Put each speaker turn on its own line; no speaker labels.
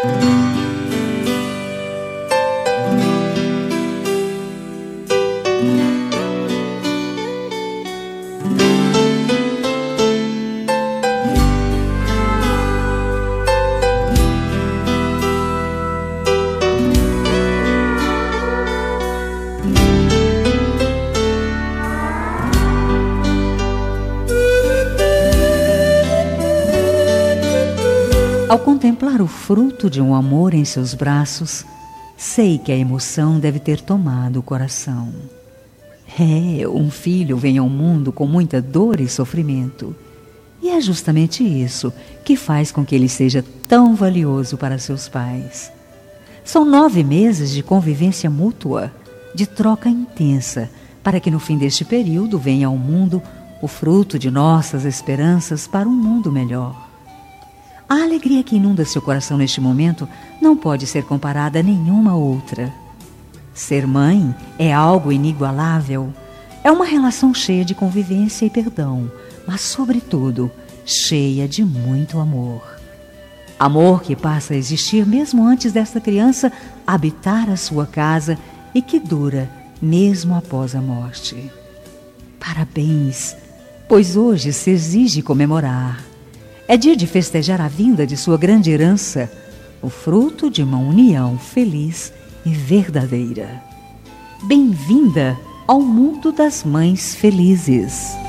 Ao contemplar o fruto de um amor em seus braços, sei que a emoção deve ter tomado o coração. Um filho vem ao mundo com muita dor e sofrimento. E é justamente isso que faz com que ele seja tão valioso para seus pais. São 9 meses de convivência mútua, de troca intensa, para que no fim deste período venha ao mundo o fruto de nossas esperanças para um mundo melhor. A alegria que inunda seu coração neste momento não pode ser comparada a nenhuma outra. Ser mãe é algo inigualável. É uma relação cheia de convivência e perdão, mas, sobretudo, cheia de muito amor. Amor que passa a existir mesmo antes desta criança habitar a sua casa e que dura mesmo após a morte. Parabéns, pois hoje se exige comemorar. É dia de festejar a vinda de sua grande herança, o fruto de uma união feliz e verdadeira. Bem-vinda ao mundo das mães felizes.